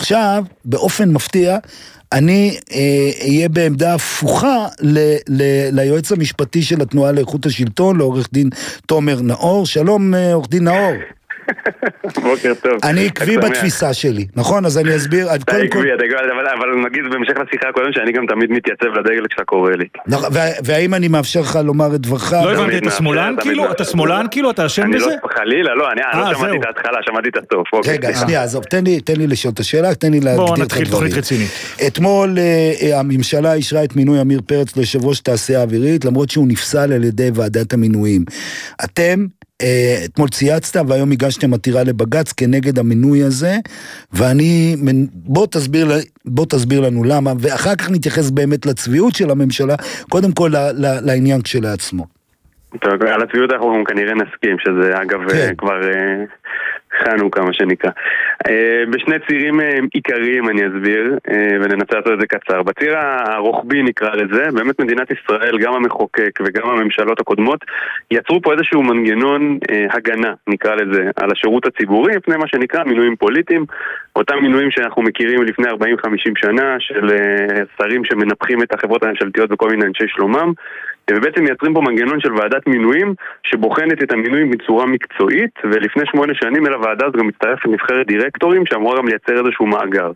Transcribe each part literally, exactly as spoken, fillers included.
עכשיו, באופן מפתיע, אני אהיה בעמדה הפוכה ליועץ המשפטי של התנועה לאיכות השלטון, לעורך דין תומר נאור. שלום, עורך דין נאור. בוקר טוב. אני עקבי בתפיסה שלי, נכון? אז אני אסביר. אתה עקבי, אבל נגיד בהמשך לשיחה הקודם שאני גם תמיד מתייצב לדגל כשאתה קורא לי. והאם אני מאפשר לך לומר את דברך? לא הבנתי, אתה שמאלן כאילו? אתה שמאלן כאילו? אתה אשם בזה? אני לא חלילה, לא, אני לא שמעתי את ההתחלה, שמעתי את הסוף. רגע, שנייה, עזוב, תן לי לשאול את השאלה, תן לי להגדיר את הדברים. בואו נתחיל תוכנית רצינית. אתמול הממשלה אישרה את מינוי אמיר פרץ ליושב ראש תעשייה האווירית, למרות שהוא נפסל על ידי ועדת המינויים. אתם אתמול צייצת והיום הגשתם עתירה לבג"ץ כנגד המינוי הזה, ואני, בוא תסביר, בוא תסביר לנו למה, ואחר כך נתייחס באמת לצביעות של הממשלה, קודם כל לעניין כשלעצמו. טוב, על הצביעות אנחנו כנראה נסכים, שזה אגב כבר חנוכה מה שנקרא. בשני צירים עיקריים אני אסביר, וננסה לעשות את זה קצר. בציר הרוחבי נקרא לזה, באמת מדינת ישראל, גם המחוקק וגם הממשלות הקודמות, יצרו פה איזשהו מנגנון הגנה, נקרא לזה, על השירות הציבורי, לפני מה שנקרא מינויים פוליטיים, אותם מינויים שאנחנו מכירים לפני ארבעים חמישים שנה, של שרים שמנפחים את החברות הממשלתיות וכל מיני אנשי שלומם, ובעצם מייצרים פה מנגנון של ועדת מינויים שבוחנת את המינויים בצורה מקצועית, ולפני שמונה שנים אל הוועדה אז גם מצטרפת נבחרת דירקטורים שאמורה גם לייצר איזשהו מאגר.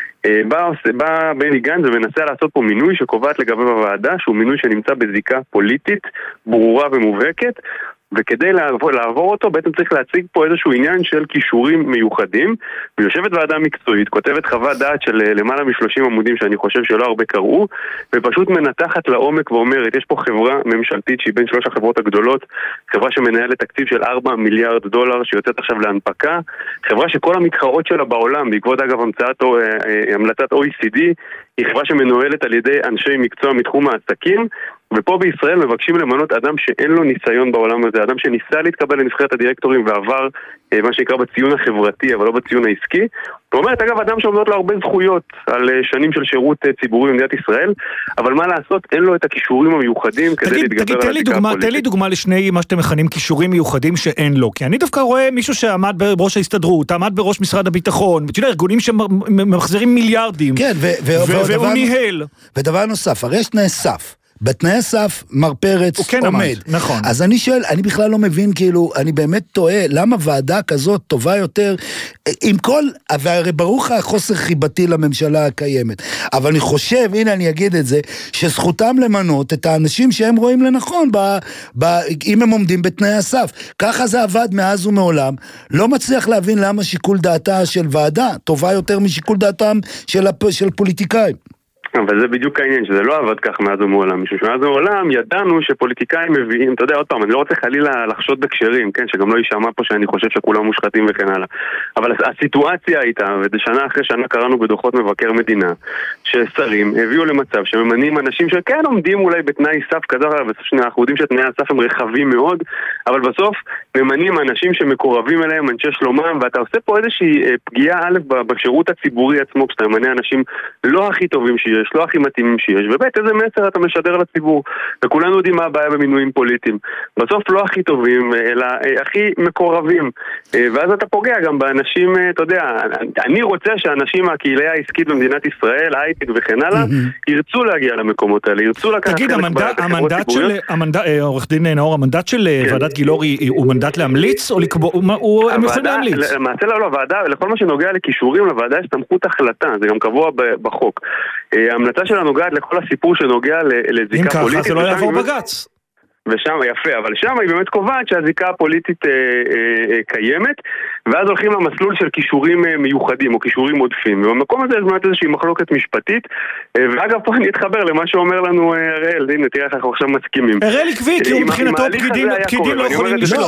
בא, בא בני גנץ ומנסה לעשות פה מינוי שקובעת לגבי הוועדה שהוא מינוי שנמצא בזיקה פוליטית ברורה ומובהקת, וכדי לעבור, לעבור אותו בעצם צריך להציג פה איזשהו עניין של כישורים מיוחדים, ויושבת ועדה מקצועית, כותבת חוות דעת של למעלה מ-שלושים עמודים שאני חושב שלא הרבה קראו, ופשוט מנתחת לעומק ואומרת, יש פה חברה ממשלתית שהיא בין שלוש החברות הגדולות, חברה שמנהלת תקציב של ארבעה מיליארד דולר שיוצאת עכשיו להנפקה, חברה שכל המתחרות שלה בעולם, בעקבות אגב המצאת, המלצת או אי סי די, היא חברה שמנוהלת על ידי אנשי מקצוע מתחום העסקים, ופה בישראל מבקשים למנות אדם שאין לו ניסיון בעולם הזה, אדם שניסה להתקבל לנבחרת הדירקטורים ועבר מה שנקרא בציון החברתי, אבל לא בציון העסקי. זאת אומרת, אגב, אדם שעומדות לו הרבה זכויות על שנים של שירות ציבורי במדינת ישראל, אבל מה לעשות, אין לו את הכישורים המיוחדים כדי להתגבר על הזיקה הפוליטית. תן לי דוגמה לשני מה שאתם מכנים כישורים מיוחדים שאין לו, כי אני דווקא רואה מישהו שעמד בראש ההסתדרות, עמד בראש משרד הביטחון, ותראה, ארגונים שמחזירים מיליארדים, והוא ניהל. ודבר נוסף, הרי יש תנאי סף. בתנאי הסף מר פרץ כן עומד. עמד, נכון. אז אני שואל, אני בכלל לא מבין, כאילו, אני באמת טועה, למה ועדה כזאת טובה יותר, עם כל, והרי ברוך החוסר חיבתי לממשלה הקיימת, אבל אני חושב, הנה אני אגיד את זה, שזכותם למנות את האנשים שהם רואים לנכון, ב, ב, אם הם עומדים בתנאי הסף. ככה זה עבד מאז ומעולם, לא מצליח להבין למה שיקול דעתה של ועדה, טובה יותר משיקול דעתם של, של פוליטיקאים. אבל זה בדיוק העניין, שזה לא עבד כך מאז ומעולם. משום שמאז ומעולם ידענו שפוליטיקאים מביאים, אתה יודע, עוד פעם, אני לא רוצה חלילה לחשוד בקשרים, כן, שגם לא יישמע פה שאני חושב שכולם מושחתים וכן הלאה. אבל הסיטואציה הייתה, ושנה אחרי שנה קראנו בדוחות מבקר מדינה, ששרים הביאו למצב שממנים אנשים שכן עומדים אולי בתנאי סף כזה, אנחנו יודעים שתנאי הסף הם רחבים מאוד, אבל בסוף ממנים אנשים שמקורבים אליהם, אנשי שלומם, ואתה עושה פה איזושהי פגיעה א' בשירות הציבורי עצמו, כשאתה ממנה אנשים לא הכי טובים שיש, לא הכי מתאימים שיש, ובית איזה מסר אתה משדר לציבור, וכולנו יודעים מה הבעיה במינויים פוליטיים, בסוף לא הכי טובים, אלא הכי מקורבים, ואז אתה פוגע גם באנשים, אתה יודע, אני רוצה שאנשים מהקהילה העסקית במדינת ישראל, הייטק וכן הלאה, ירצו להגיע למקומות האלה, ירצו לקחת תגיד, המנדט של, עורך דין נאור, המנדט של ועדת גילורי הוא מנדט להמליץ, או לקבוע, הם יכולים להמליץ? למעשה לא, הוועדה, לכל מה שנוגע לכישורים, לוועדה יש סמכות החלטה, זה גם קבוע בחוק. ההמלצה שלה נוגעת לכל הסיפור שנוגע לזיקה פוליטית. אם ככה זה לא יעבור בג"ץ. ושם, יפה, אבל שם היא באמת קובעת שהזיקה הפוליטית אה, אה, אה, קיימת, ואז הולכים למסלול של כישורים אה, מיוחדים או כישורים עודפים, ובמקום הזה יש באמת איזושהי מחלוקת משפטית, אה, ואגב פה אני אתחבר למה שאומר לנו אה, הראל, הנה תראה איך אנחנו עכשיו מסכימים. הראל עקבי, כי הוא מבחינתו פקידים, פקידים לא יכולים לשלוט.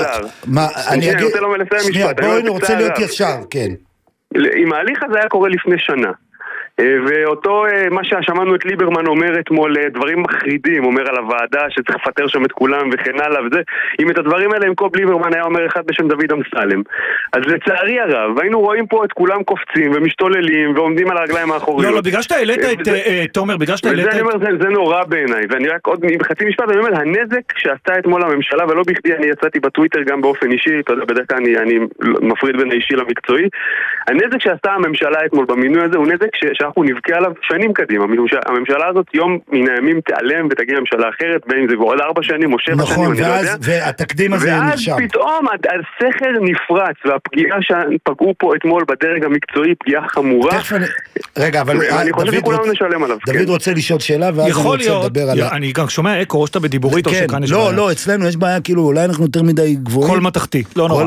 אני רוצה לא מלסיים משפט. בואי אני רוצה להיות ישר, כן. אם ההליך הזה היה קורה לפני שנה, ואותו, מה ששמענו את ליברמן אומר אתמול, דברים מחרידים, אומר על הוועדה שצריך לפטר שם את כולם וכן הלאה וזה, אם את הדברים האלה עם קוב ליברמן היה אומר אחד בשם דוד אמסלם. אז לצערי הרב, היינו רואים פה את כולם קופצים ומשתוללים ועומדים על הרגליים האחוריות. לא, לא, בגלל שאתה העלית את, תומר, בגלל שאתה העלית את... וזה אני אומר, זה נורא בעיניי, ואני רק עוד בחצי משפט, אני אומר, הנזק שעשתה אתמול הממשלה, ולא בכדי אני יצאתי בטוויטר גם באופן אישי, אתה יודע, בדרך כלל אני, אני מפריד בין האישי למקצועי, הנזק שעשתה הממשלה אתמול במינוי הזה, הוא נזק ש, שאנחנו נבכה עליו שנים קדימה, הממשלה הזאת יום מן הימים תיעלם ותגיע לממשלה אחרת, בין זה בעוד ארבע שנים או שבע נכון, שנים, ואז, אני לא יודע. והתקדים הזה נרשם. ואז פתאום הסכר נפרץ, והפגיעה שפגעו פה אתמול בדרג המקצועי, פגיעה חמורה. אני... רגע, אבל אני חושב שכולם רוצ... נשלם עליו. דוד כן. רוצה לשאול שאלה, ואז אני רוצה להיות, לדבר על... אני גם שומע אקו, או שאתה בדיבורית, כן, או שכאן יש לא, בעיה. לא, אצלנו יש בעיה, כאילו, אולי אנחנו יותר מדי גבוהים. כל מתחתי, לא נורא.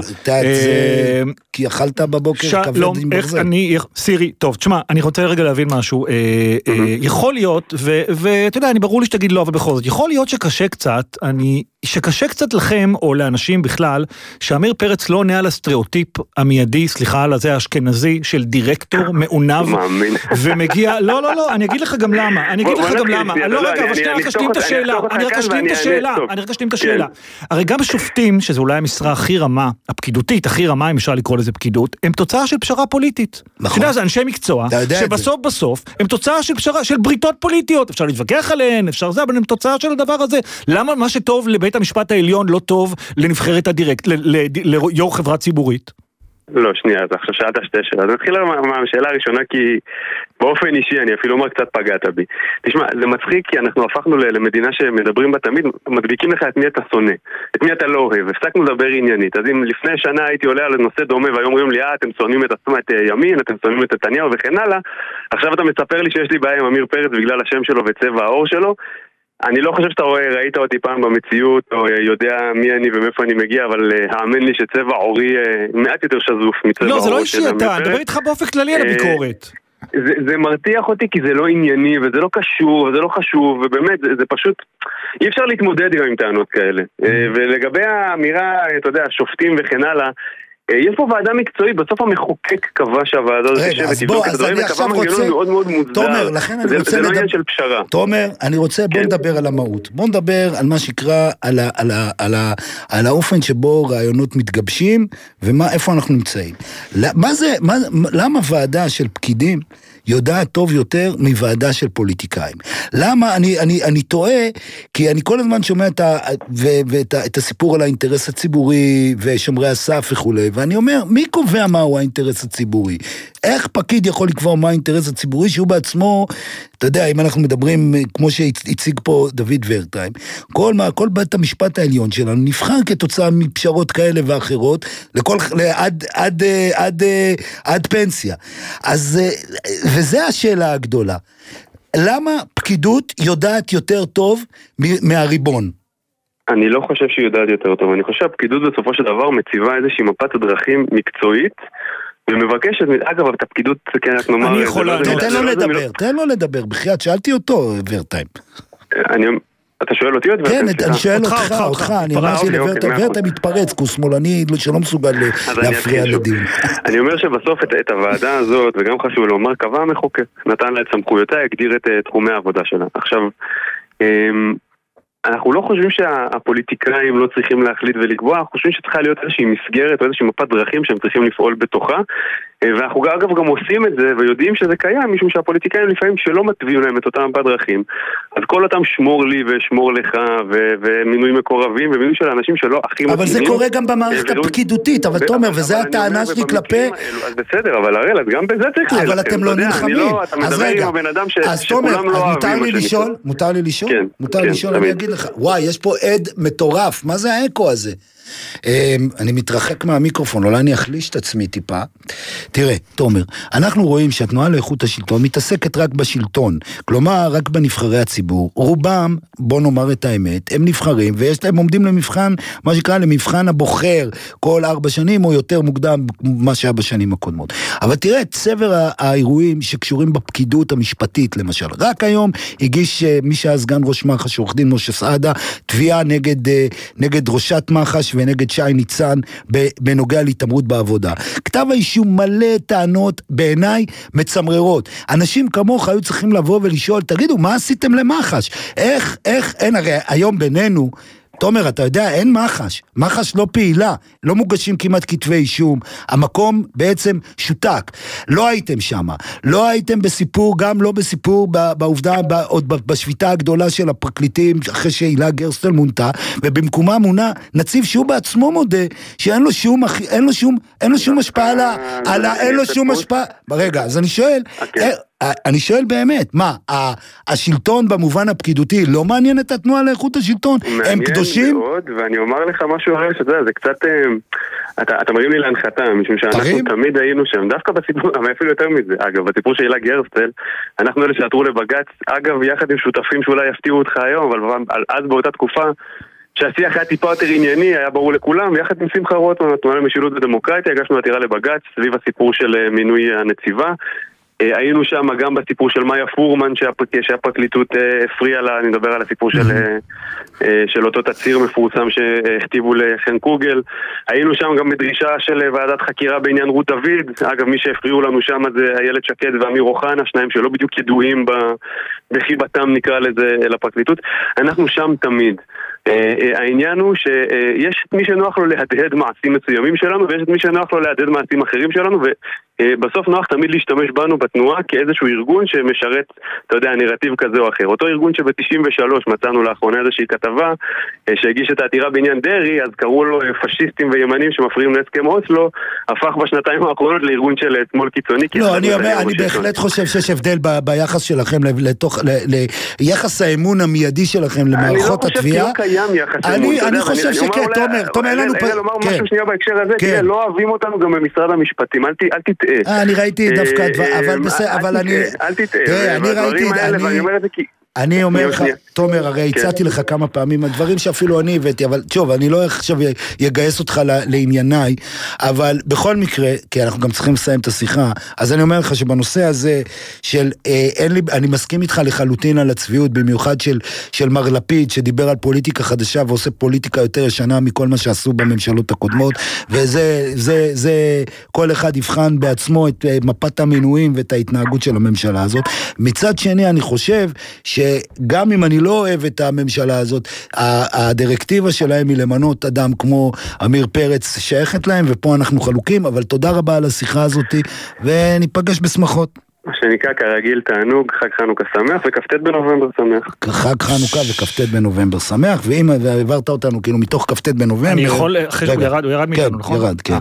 כי אכלת בבוקר כבד עם ברזל. סירי, טוב, תשמע, אני רוצה רגע להבין משהו. יכול להיות, ואתה יודע, אני ברור לי שתגיד לא, אבל בכל זאת, יכול להיות שקשה קצת, אני... שקשה קצת לכם, או לאנשים בכלל, שאמיר פרץ לא עונה על הסטריאוטיפ המיידי, סליחה על הזה האשכנזי, של דירקטור מעונב, ומגיע, לא, לא, לא, אני אגיד לך גם למה, אני אגיד לך גם למה, לא רגע, אבל שנייה, רק אשלים את השאלה, אני רק אשלים את השאלה, אני רק אשלים את השאלה. הרי גם שופטים, שזה אולי המשרה הכי רמה, הפקידותית, הכי רמה, אם אפשר לקרוא לזה פקידות, הם תוצאה של פשרה פוליטית. נכון. זה אנשי מקצוע, שבסוף בסוף, הם תוצאה של פשרה, של בריתות פוליטיות, אפשר להתווכח עליהן, אפשר זה, אבל הם תוצאה של הדבר הזה. למה מה שטוב לבית המשפט העליון לא טוב לנבחרת הדירקט, ליו"ר חברה ציבורית? לא, שנייה, אז עכשיו שאלת שתי שאלה. אז נתחיל מהשאלה הראשונה, כי באופן אישי, אני אפילו אומר קצת פגעת בי. תשמע, זה מצחיק, כי אנחנו הפכנו למדינה שמדברים בה תמיד, מדביקים לך את מי אתה שונא, את מי אתה לא אוהב, הפסקנו לדבר עניינית. אז אם לפני שנה הייתי עולה על נושא דומה, והיום אומרים לי, אה, אתם שונאים את עצמם, את ימין, אתם שונאים את נתניהו וכן הלאה, עכשיו אתה מספר לי שיש לי בעיה עם אמיר פרץ בגלל השם שלו וצבע העור שלו. אני לא חושב שאתה רואה, ראית אותי פעם במציאות, או יודע מי אני ומאיפה אני מגיע, אבל האמן לי שצבע עורי מעט יותר שזוף מצבע העור. לא, זה לא אישי, אתה מדבר איתך באופן כללי על הביקורת. זה, זה מרתיח אותי כי זה לא ענייני, וזה לא קשור, וזה לא חשוב, ובאמת, זה, זה פשוט, אי אפשר להתמודד עם טענות כאלה. ולגבי האמירה, אתה יודע, שופטים וכן הלאה, יש פה ועדה מקצועית, בסוף המחוקק קבע שהוועדה הזאת תשב ותבדוק את הדברים, וקבע מנגנון מאוד מאוד מוזר. זה לא עניין של פשרה. תומר, אני רוצה, בוא נדבר על המהות. בוא נדבר על מה שקרה, על האופן שבו רעיונות מתגבשים, ואיפה אנחנו נמצאים. מה זה, למה ועדה של פקידים יודעת טוב יותר מוועדה של פוליטיקאים? למה? אני, אני, אני טועה, כי אני כל הזמן שומע את, ה, ו, ואת ה, את הסיפור על האינטרס הציבורי ושומרי הסף וכו', ואני אומר, מי קובע מהו האינטרס הציבורי? איך פקיד יכול לקבוע מה האינטרס הציבורי, שהוא בעצמו, אתה יודע, אם אנחנו מדברים, כמו שהציג פה דוד ורטיים, כל, מה, כל בית המשפט העליון שלנו נבחר כתוצאה מפשרות כאלה ואחרות, לכל, עד, עד, עד, עד, עד פנסיה. אז, וזה השאלה הגדולה. למה פקידות יודעת יותר טוב מהריבון? אני לא חושב שהיא יודעת יותר טוב. אני חושב שהפקידות בסופו של דבר מציבה איזושהי מפת הדרכים מקצועית, ומבקשת, אגב, את הפקידות, כן, את נאמר... אני יכול... תן לו לדבר, תן לו לדבר, בחייאת, שאלתי אותו, ורטיים. אני... אתה שואל אותי עוד ורטיים? כן, אני שואל אותך, אותך, אני אמרתי לוורטיים, ורטיים מתפרץ, כוס שמאלני שלא מסוגל להפריע לדיון. אני אומר שבסוף את הוועדה הזאת, וגם חשוב לומר, קבע המחוקק, נתן לה את סמכויותיה, הגדיר את תחומי העבודה שלה. עכשיו, אנחנו לא חושבים שהפוליטיקאים לא צריכים להחליט ולקבוע, אנחנו חושבים שצריכה להיות איזושהי מסגרת או איזושהי מפת דרכים שהם צריכים לפעול בתוכה, ואנחנו אגב גם עושים את זה ויודעים שזה קיים, משום שהפוליטיקאים לפעמים שלא מטביעים להם את אותם מפת דרכים, אז כל אותם שמור לי ושמור לך ו- ומינוי מקורבים ומינוי של אנשים שלא הכי מתאימים. אבל זה קורה גם במערכת הפקידותית, אבל תומר, וזה הטענה שלי כלפי... אז בסדר, אבל הראל, אז גם בזה צריך להילחם. אבל אתם לא נלחמים. אז רגע, אז תומר, מותר לי לשאול? מותר לי לשאול? מותר לי לשאול, אני אגיד לך. וואי, יש פה עד מטורף, מה זה האקו הזה? אני מתרחק מהמיקרופון, אולי אני אחליש את עצמי טיפה. תראה, תומר, אנחנו רואים שהתנועה לאיכות השלטון מתעסקת רק בשלטון, כלומר רק בנבחרי הציבור. רובם, בוא נאמר את האמת, הם נבחרים ויש להם עומדים למבחן, מה שקרה למבחן הבוחר, כל ארבע שנים או יותר מוקדם מה שהיה בשנים הקודמות. אבל תראה את צבר האירועים שקשורים בפקידות המשפטית למשל. רק היום הגיש מי שהיה סגן ראש מח"ש, עורך דין משה סעדה, תביעה נגד, נגד ראשת מח"ש ונגד שי ניצן בנוגע להתעמרות בעבודה. כתב האישום מלא מלא טענות בעיניי מצמררות. אנשים כמוך היו צריכים לבוא ולשאול, תגידו, מה עשיתם למח"ש? איך, איך, אין, הרי היום בינינו, תומר, אתה יודע, אין מח"ש, מח"ש לא פעילה, לא מוגשים כמעט כתבי אישום, המקום בעצם שותק, לא הייתם שם, לא הייתם בסיפור, גם לא בסיפור בעובדה, עוד בשביתה הגדולה של הפרקליטים, אחרי שהילה גרסטל מונתה, ובמקומה מונה נציב שהוא בעצמו מודה, שאין לו שום, אין לו שום, אין לו שום השפעה על ה, אין לו שום השפעה, ברגע, אז אני שואל, אני שואל באמת, מה, השלטון במובן הפקידותי לא מעניין את התנועה לאיכות השלטון? הם קדושים? מעניין מאוד, ואני אומר לך משהו הרי שזה, זה קצת, אתה, אתה מרים לי להנחתה, משום שאנחנו תרים? תמיד היינו שם, דווקא בסיפור, אבל אפילו יותר מזה, אגב, בסיפור של הילה גרסטל, אנחנו אלה שעתרו לבג"ץ, אגב, יחד עם שותפים שאולי יפתיעו אותך היום, אבל אז באותה תקופה, שהשיח היה טיפה יותר ענייני, היה ברור לכולם, ויחד עם שמחה רוטמן, התנועה למשילות ודמוקרטיה, הגשנו עתירה לבג"ץ סביב הסיפור של מינוי הנציבה. היינו שם גם בסיפור של מאיה פורמן שהפרקליטות הפריעה לה, אני מדבר על הסיפור של, של אותו תצהיר מפורסם שהכתיבו לחן קוגל. היינו שם גם בדרישה של ועדת חקירה בעניין רות דוד. אגב, מי שהפריעו לנו שם זה איילת שקד ואמיר אוחנה, שניים שלא בדיוק ידועים בחיבתם נקרא לזה לפרקליטות. אנחנו שם תמיד. העניין הוא שיש את מי שנוח לו להדהד מעשים מסוימים שלנו ויש את מי שנוח לו להדהד מעשים אחרים שלנו, ובסוף נוח תמיד להשתמש בנו בתנועה כאיזשהו ארגון שמשרת, אתה יודע, נרטיב כזה או אחר. אותו ארגון שב-תשעים ושלוש מצאנו לאחרונה איזושהי כתבה שהגיש את העתירה בעניין דרי, אז קראו לו פשיסטים וימנים שמפריעים להסכם אוסלו, הפך בשנתיים האחרונות לארגון של שמאל קיצוני. לא, אני אומר, אני בהחלט חושב שיש הבדל ביחס שלכם לתוך, ליחס האמון המיידי שלכם למערכות התביעה. אני אני חושב שכן, תומר, תומר לנו פה, לומר משהו שנייה בהקשר הזה, כי לא אוהבים אותנו גם במשרד המשפטים, אל תטעה. אני ראיתי דווקא, אבל בסדר, אבל אני, אל תטעה, אני ראיתי, ואני אומר את זה כי אני אומר לך, תומר, הרי הצעתי לך כמה פעמים, הדברים שאפילו אני הבאתי, אבל שוב, אני לא עכשיו יגייס אותך לענייניי, אבל בכל מקרה, כי אנחנו גם צריכים לסיים את השיחה, אז אני אומר לך שבנושא הזה, של, אין לי, אני מסכים איתך לחלוטין על הצביעות, במיוחד של, של מר לפיד, שדיבר על פוליטיקה חדשה, ועושה פוליטיקה יותר ישנה מכל מה שעשו בממשלות הקודמות, וזה, זה, זה, כל אחד יבחן בעצמו את מפת המינויים, ואת ההתנהגות של הממשלה הזאת. מצד שני, אני חושב ש גם אם אני לא אוהב את הממשלה הזאת, הדירקטיבה שלהם היא למנות אדם כמו אמיר פרץ שייכת להם, ופה אנחנו חלוקים, אבל תודה רבה על השיחה הזאת, וניפגש בשמחות. מה שנקרא כרגיל תענוג, חג חנוכה שמח וכ"ט בנובמבר שמח. חג חנוכה וכ"ט בנובמבר שמח, ואם העברת אותנו כאילו מתוך כ"ט בנובמבר... אני יכול, אחרי שהוא ירד, הוא ירד מאיתנו, נכון? ירד, כן.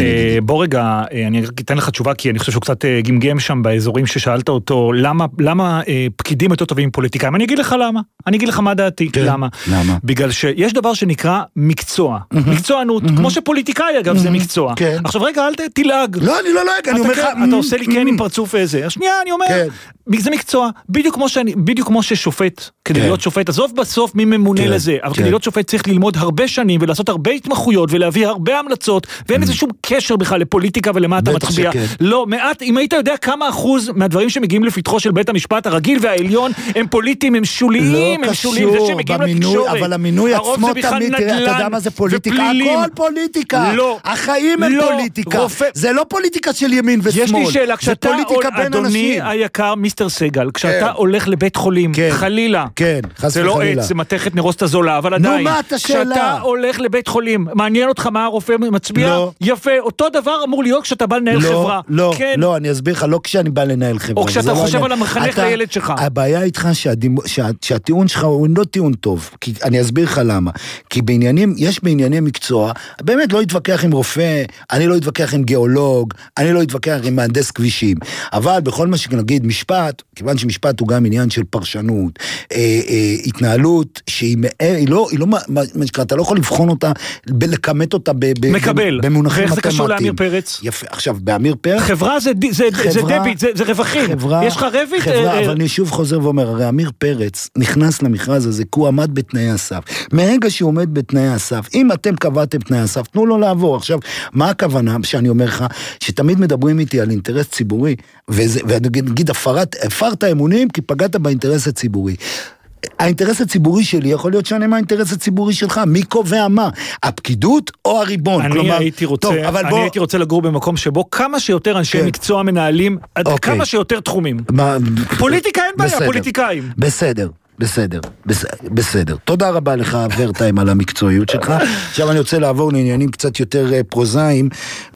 בוא רגע, אני אתן לך תשובה, כי אני חושב שהוא קצת גמגם שם באזורים ששאלת אותו, למה פקידים יותר טובים פוליטיקאים? אני אגיד לך למה, אני אגיד לך מה דעתי, למה? בגלל שיש דבר שנקרא מקצוע, מקצוענות, כמו שפוליטיקאי אגב זה מקצוע. עכשיו רגע, אל תלעג. לא, אני לא לועג, אני אומר לך... אתה עושה לי כן עם פרצוף איזה. השנייה, אני אומר, זה מקצוע, בדיוק כמו שאני, בדיוק כמו ששופט, כדי להיות שופט, עזוב בסוף מי ממונה לזה, אבל כדי להיות שופט צריך ללמוד הרבה שנים, ולעשות הרבה התמחויות, ולהביא הרבה המלצות, ואין איזה שום קשר בכלל לפוליטיקה ולמה אתה מצביע. לא, מעט, אם היית יודע כמה אחוז מהדברים שמגיעים לפתחו של בית המשפט הרגיל והעליון, הם פוליטיים, הם שוליים, הם שוליים, זה שמגיעים לתקשורת. אבל המינוי עצמו תמיד, אתה יודע מה זה פוליטיקה? הכל פוליטיקה. החיים הם פוליטיקה. זה לא פוליטיקה של ימין ושמאל. יש לי שאלה, כשאתה, אדוני היקר, מיסטר סגל, כשאתה הולך לבית חולים, חלילה, זה לא עץ, זה מתכת נרוסת הזולה, אבל עדיין, כשאתה הולך לבית חולים, מעניין אותך מה הרופא מצביע? יפה, אותו דבר אמור להיות כשאתה בא לנהל חברה. לא, לא, אני אסביר לך, לא כשאני בא לנהל חברה. או כשאתה חושב על המחנך לילד שלך. הבעיה איתך שהטיעון שלך הוא לא טיעון טוב, כי אני אסביר לך למה. כי בעניינים, יש בענייני מקצוע, באמת לא יתווכח עם רופא, אני לא יתווכח עם גיאולוג, אני לא יתווכח עם מהנדס כבישים, אבל בכל מה שנגיד משפט, כיוון שמשפט הוא גם עניין של פרשנות, אה, אה, התנהלות שהיא היא לא, היא לא, מה שקרה, אתה לא יכול לבחון אותה, לקמת אותה ב, ב, מקבל. במונחים מתמטיים. ואיך זה קשור לאמיר פרץ? יפה, עכשיו, באמיר פרץ... חברה זה, זה, חברה, זה דביט, זה, זה רווחים. חברה, יש לך רביט? חברה, אה, אבל אני שוב חוזר ואומר, הרי אמיר פרץ נכנס למכרז הזה, כי הוא עמד בתנאי הסף. מהרגע שהוא עומד בתנאי הסף, אם אתם קבעתם תנאי הסף, תנו לו לעבור. עכשיו, מה הכוונה שאני אומר לך, שתמיד מדברים איתי על אינטרס ציבורי, וזה, ונגיד, הפרת, הפרת האמונים כי פגעת באינטרס הציבורי. האינטרס הציבורי שלי יכול להיות שונה מהאינטרס הציבורי שלך, מי קובע מה? הפקידות או הריבון? אני כלומר, הייתי רוצה, טוב, אני בוא... הייתי רוצה לגור במקום שבו כמה שיותר אנשי כן. מקצוע מנהלים, עד אוקיי. כמה שיותר תחומים. מה... פוליטיקה אין בעיה, בסדר. פוליטיקאים. בסדר. בסדר, בסדר. תודה רבה לך ורטיים על המקצועיות שלך. עכשיו אני רוצה לעבור לעניינים קצת יותר פרוזאיים.